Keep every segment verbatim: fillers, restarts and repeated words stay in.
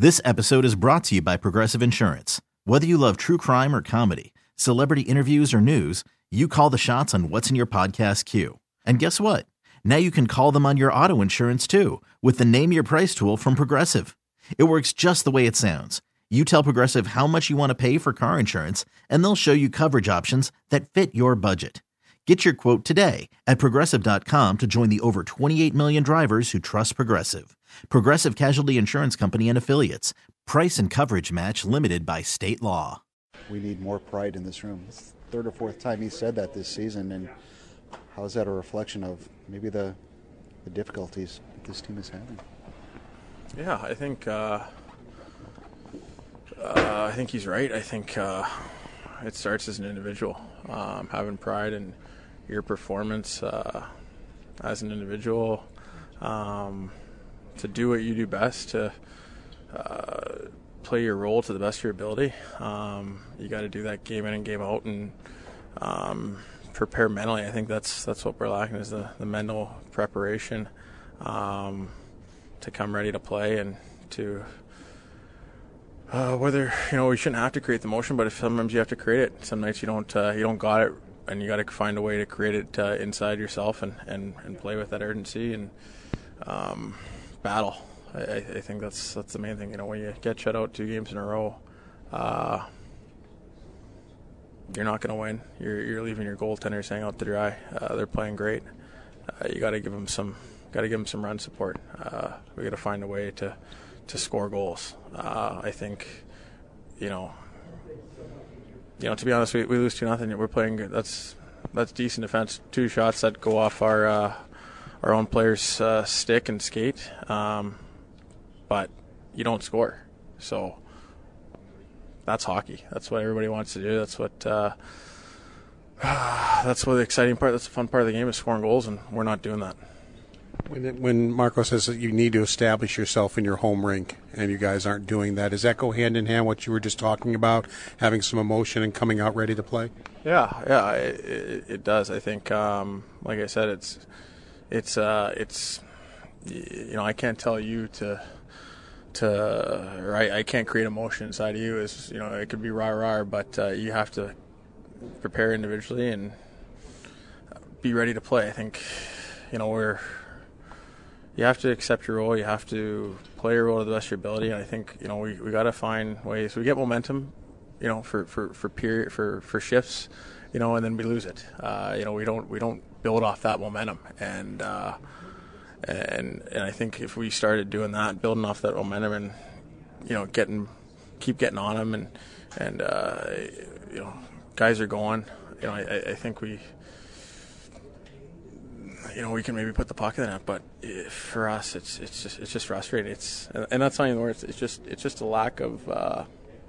This episode is brought to you by Progressive Insurance. Whether you love true crime or comedy, celebrity interviews or news, you call the shots on what's in your podcast queue. And guess what? Now you can call them on your auto insurance too with the Name Your Price tool from Progressive. It works just the way it sounds. You tell Progressive how much you want to pay for car insurance, and they'll show you coverage options that fit your budget. Get your quote today at Progressive dot com to join the over twenty-eight million drivers who trust Progressive. Progressive Casualty Insurance Company and Affiliates. Price and coverage match limited by state law. We need more pride in this room. It's the third or fourth time he said that this season, and how is that a reflection of maybe the, the difficulties that this team is having? Yeah, I think uh, uh, I think he's right. I think uh, it starts as an individual, um, having pride in your performance uh, as an individual, um, to do what you do best, to uh, play your role to the best of your ability. Um, you got to do that game in and game out, and um, prepare mentally. I think that's that's what we're lacking, is the, the mental preparation um, to come ready to play, and to uh, whether, you know, we shouldn't have to create the motion, but if sometimes you have to create it. Some nights you don't uh, you don't got it, and you got to find a way to create it uh, inside yourself, and, and, and play with that urgency and um, battle. I, I think that's that's the main thing. You know, when you get shut out two games in a row, uh, you're not going to win. You're you're leaving your goaltenders hanging out to dry. Uh, they're playing great. Uh, you got to give them some got to give them some run support. Uh, we got to find a way to to score goals. Uh, I think, you know. You know, to be honest, we, we lose two nothing. We're playing good. That's that's decent defense. Two shots that go off our uh, our own players' uh, stick and skate, um, but you don't score. So that's hockey. That's what everybody wants to do. That's what uh, that's what the exciting part. That's the fun part of the game, is scoring goals, and we're not doing that. When, it, when Marco says that you need to establish yourself in your home rink, and you guys aren't doing that, does that go hand in hand what you were just talking about, having some emotion and coming out ready to play? Yeah, yeah, it, it, it does. I think, um, like I said, it's it's uh, it's you know, I can't tell you to to or I, I can't create emotion inside of you. Is, you know, it could be rah rah, but uh, you have to prepare individually and be ready to play. I think, you know, we're. You have to accept your role. You have to play your role to the best of your ability. And I think, you know, we, we got to find ways. We get momentum, you know, for, for, for period for, for shifts, you know, and then we lose it. Uh, you know, we don't we don't build off that momentum. And uh, and and I think if we started doing that, building off that momentum, and, you know, getting keep getting on them, and and uh, you know, guys are going. You know, I, I think we. You know, we can maybe put the puck in that, but for us, it's it's just it's just frustrating. It's and that's not even the worst. It's just it's just a lack of uh,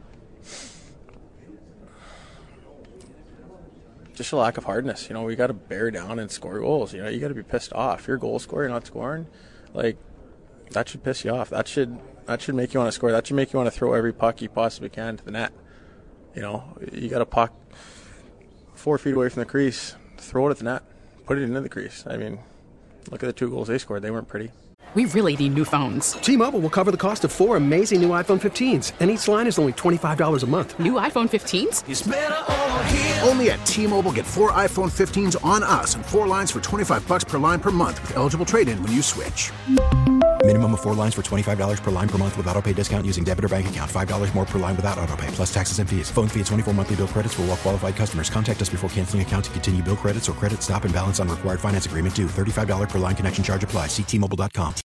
just a lack of hardness. You know, we got to bear down and score goals. You know, you got to be pissed off. If you're a goal scorer, you're not scoring, like, that should piss you off. That should that should make you want to score. That should make you want to throw every puck you possibly can to the net. You know, you got a puck four feet away from the crease, throw it at the net. Put it into the crease. I mean, look at the two goals they scored. They weren't pretty. We really need new phones. T-Mobile will cover the cost of four amazing new iPhone fifteens, and each line is only twenty-five dollars a month. New iPhone fifteens? It's better over here. Only at T-Mobile, get four iPhone fifteens on us and four lines for twenty-five dollars per line per month with eligible trade-in when you switch. Minimum of four lines for twenty-five dollars per line per month with autopay discount using debit or bank account. five dollars more per line without autopay, plus taxes and fees. Phone fee at twenty-four monthly bill credits for well-qualified customers. Contact us before canceling account to continue bill credits or credit stop and balance on required finance agreement due. thirty-five dollars per line connection charge applies. See T Mobile dot com.